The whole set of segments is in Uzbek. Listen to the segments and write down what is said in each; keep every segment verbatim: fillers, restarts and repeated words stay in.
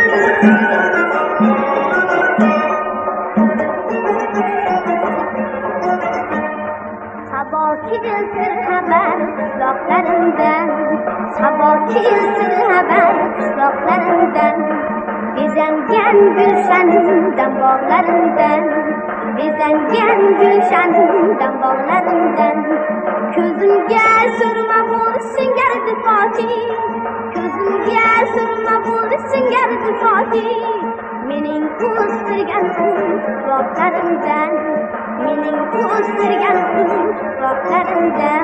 Sabahçı haber kuşaklarından, sabahçı haber kuşaklarından, bezengen gülşeninden bağlarından, bezengen gülşeninden bağlarından, közümge sürme bulsun gerdi Fatih, közümge sürme bulsun gerdi Fatih, mening ko'ztirgan quloqlarimdan, mening ko'ztirgan quloqlarimdan.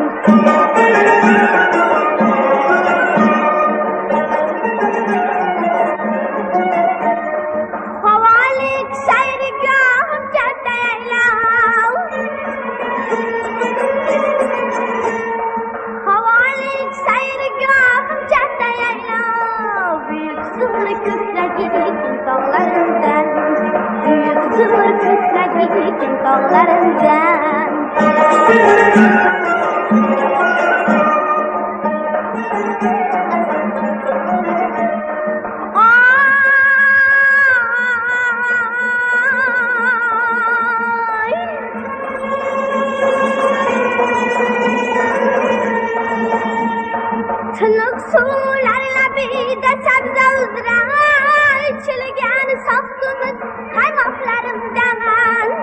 Havolik sayrgohim katta yaylov, havolik sayrgohim katta yaylov, buyuk zo'r ko'klarga tog'larimdan, buyuk zo'r ko'klarga tog'larimdan. Tiniq suvlar labida sabza uzrar, ichilgan sofsimiz qaymoqlarimdan.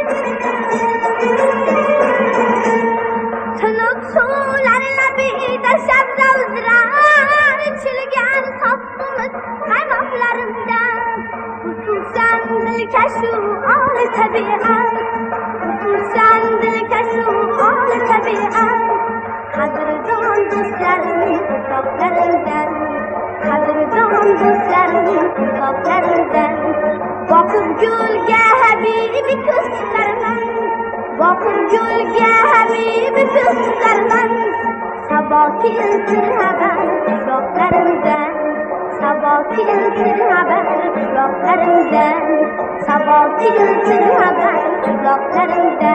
Tiniq suvlar labida sabza uzrar, ichilgan sofsimiz qaymoqlarimdan. Xususan dilkashu oli tabiat, xususan dilkashu oli tabiat, qadrdon do'stlarim quloqlarimdan, qadrdon do'stlarim quloqlarimdan. Boqib gulga habibi ko'z chiqarman, boqib gulga habibi ko'z chiqarman. Sabah keltir xabar quloqlarimdan, sabah keltir xabar quloqlarimdan, sabah keltir xabar quloqlarimdan.